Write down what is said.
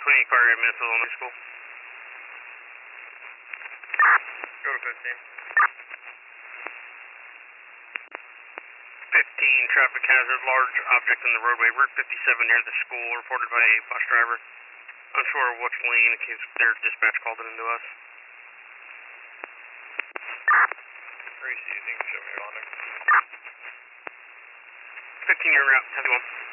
fire missile on the school. Go to 15. 15, traffic hazard, large object in the roadway, Route 57 near the school, reported by a bus driver. Unsure of which lane in case their dispatch called it into us. Tracy, you think you can show me your landing? 15 year route, 10-1.